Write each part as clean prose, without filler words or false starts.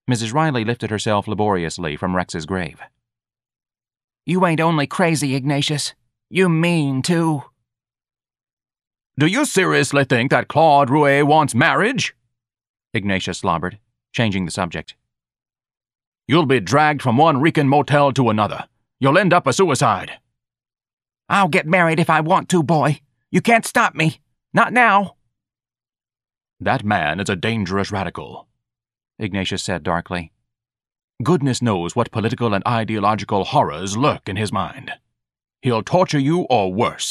Mrs. Riley lifted herself laboriously from Rex's grave. You ain't only crazy, Ignatius. You mean, too. Do you seriously think that Claude Rouet wants marriage? Ignatius slobbered, changing the subject. You'll be dragged from one reeking motel to another. You'll end up a suicide. I'll get married if I want to, boy. You can't stop me. Not now. That man is a dangerous radical, Ignatius said darkly. Goodness knows what political and ideological horrors lurk in his mind. He'll torture you or worse.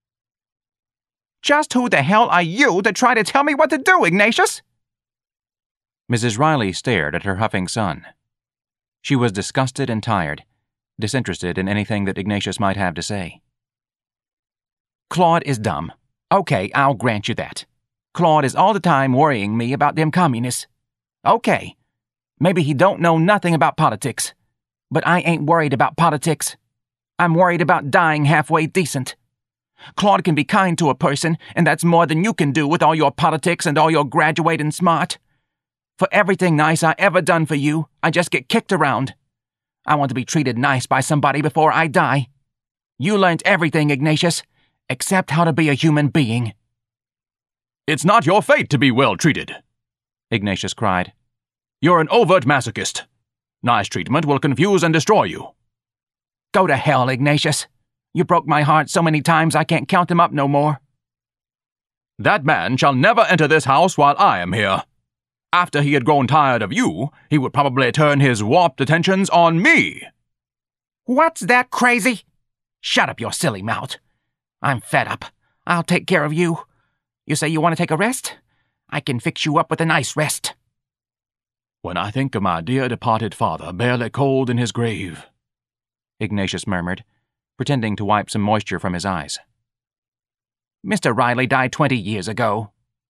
Just who the hell are you to try to tell me what to do, Ignatius? Mrs. Riley stared at her huffing son. She was disgusted and tired, disinterested in anything that Ignatius might have to say. Claude is dumb. Okay, I'll grant you that. Claude is all the time worrying me about them communists. Okay, maybe he don't know nothing about politics. But I ain't worried about politics. I'm worried about dying halfway decent. Claude can be kind to a person, and that's more than you can do with all your politics and all your graduating smart. For everything nice I ever done for you, I just get kicked around. I want to be treated nice by somebody before I die. You learned everything, Ignatius, except how to be a human being. It's not your fate to be well treated, Ignatius cried. You're an overt masochist. Nice treatment will confuse and destroy you. Go to hell, Ignatius. You broke my heart so many times I can't count them up no more. That man shall never enter this house while I am here. After he had grown tired of you, he would probably turn his warped attentions on me. What's that, crazy? Shut up your silly mouth. I'm fed up. I'll take care of you. You say you want to take a rest? I can fix you up with a nice rest. When I think of my dear departed father barely cold in his grave, Ignatius murmured, pretending to wipe some moisture from his eyes. Mr. Riley died 20 years ago.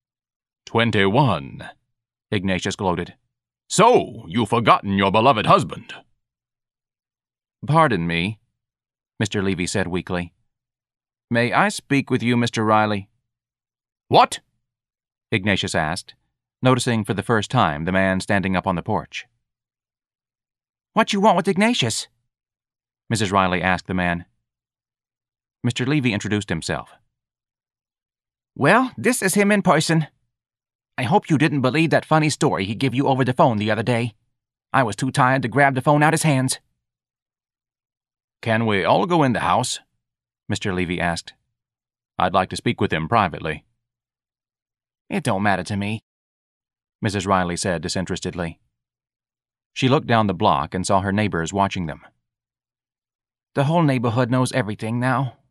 21, Ignatius gloated. So, you've forgotten your beloved husband. Pardon me, Mr. Levy said weakly. May I speak with you, Mr. Riley? What? Ignatius asked, noticing for the first time the man standing up on the porch. What you want with Ignatius? Mrs. Riley asked the man. Mr. Levy introduced himself. Well, this is him in person. I hope you didn't believe that funny story he gave you over the phone the other day. I was too tired to grab the phone out his hands. Can we all go in the house? Mr. Levy asked. I'd like to speak with him privately. It don't matter to me, Mrs. Riley said disinterestedly. She looked down the block and saw her neighbors watching them. The whole neighborhood knows everything now.